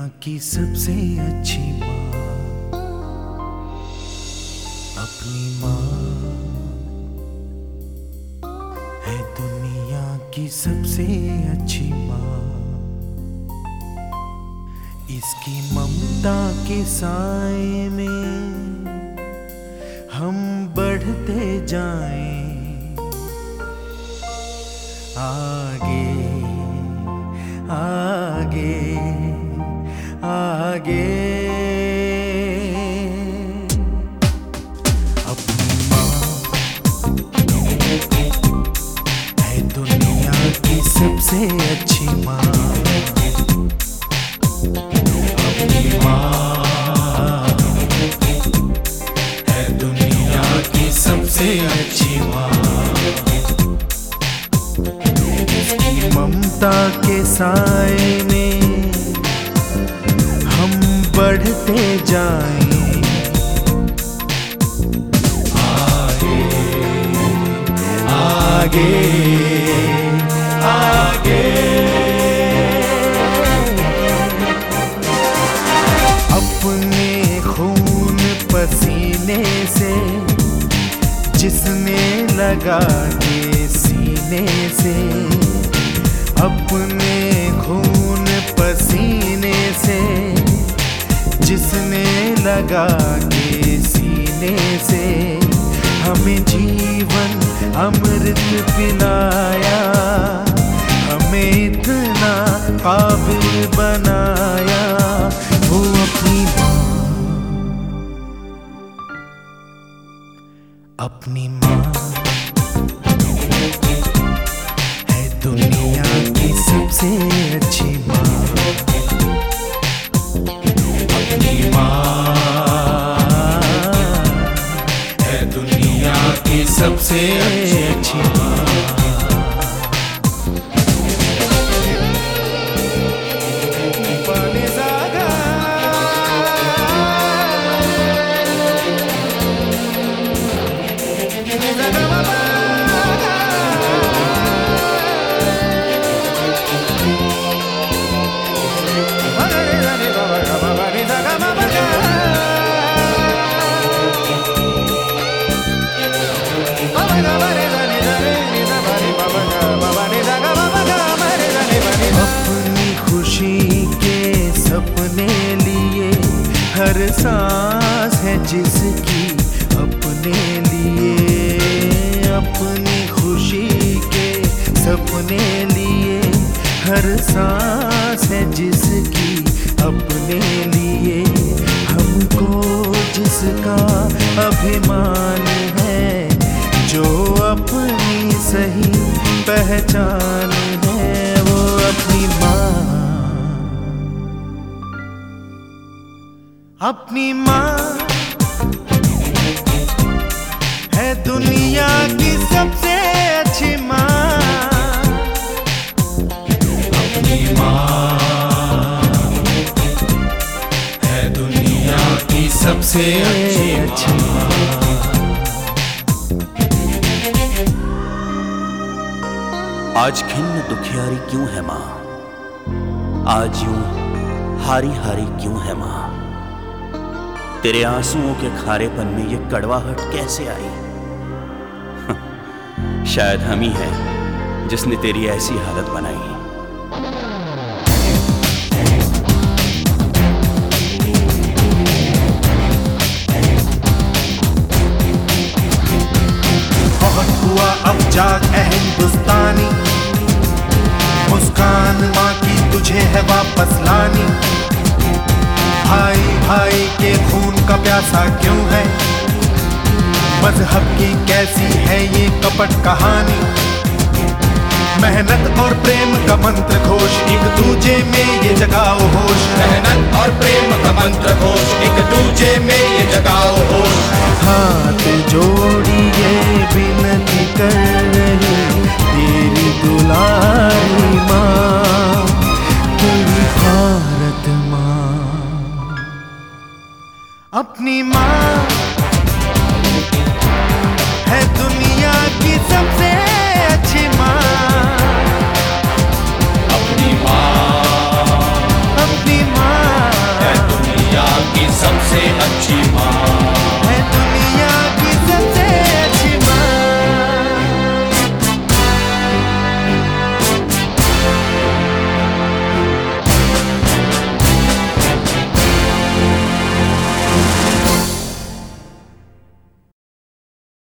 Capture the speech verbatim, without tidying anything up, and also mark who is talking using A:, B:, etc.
A: की सबसे अच्छी माँ अपनी माँ है। दुनिया की सबसे अच्छी माँ, इसकी ममता के साए में हम बढ़ते जाएं आगे आगे आगे। अपनी माँ है दुनिया की सबसे अच्छी माँ। अपनी माँ है दुनिया की सबसे अच्छी माँ, इसकी ममता के साए में हम बढ़ते जाएं आगे आगे आगे। अपने खून पसीने से जिसने लगा के सीने से, अपने खून पसीने से जिसने लगा के सीने से हमें जीवन अमृत पिलाया, हमें इतना काबिल बनाया। वो अपनी माँ, अपनी माँ है दुनिया की सबसे अच्छी माँ। अपनी माँ है दुनिया की सबसे अच्छी माँ। अपनी खुशी के सपने लिए हर सांस है जिसकी अपने लिए, अपनी खुशी के सपने लिए हर सांस है जिसकी अपने लिए। हमको जिसका अभिमान है, जो अपनी सही पहचान है, वो अपनी माँ, अपनी माँ है दुनिया की सबसे अच्छी माँ। अपनी माँ है दुनिया की सबसे अच्छी माँ।
B: आज खिन्न दुखियारी क्यों है माँ, आज यूं हारी हारी क्यों है माँ। तेरे आंसुओं के खारेपन में ये कड़वाहट कैसे आई। शायद हम ही है जिसने तेरी ऐसी हालत बनाई।
A: बहुत हुआ अब जाग ए हिंदुस्तानी, मुस्कान माँ की तुझे है वापस लानी। भाई भाई के खून का प्यासा क्यों है, मजहब की कैसी है ये कपट कहानी। मेहनत और प्रेम का मंत्र घोष एक दूजे में ये जगाओ होश।
C: मेहनत और प्रेम का मंत्र घोष एक दूजे में ये जगाओ होश।
A: हाथ जोड़िए विनती कर रही तेरी दुलारी माँ, तेरी भारत माँ। अपनी माँ है दुनिया की सबसे